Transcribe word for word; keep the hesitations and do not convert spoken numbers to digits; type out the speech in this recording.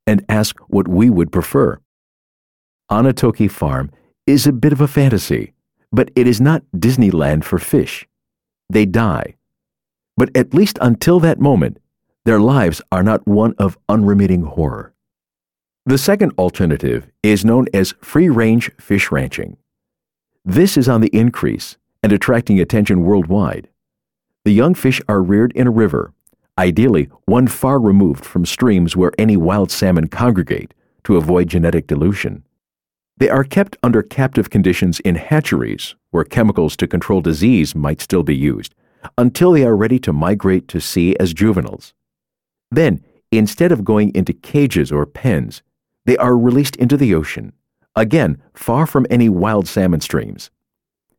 and ask what we would prefer. Onatoki Farm is a bit of a fantasy, but it is not Disneyland for fish. They die. But at least until that moment, their lives are not one of unremitting horror. The second alternative is known as free-range fish ranching. This is on the increase and attracting attention worldwide. The young fish are reared in a river, ideally one far removed from streams where any wild salmon congregate to avoid genetic dilution. They are kept under captive conditions in hatcheries where chemicals to control disease might still be used, until they are ready to migrate to sea as juveniles. Then, instead of going into cages or pens, they are released into the ocean, again far from any wild salmon streams.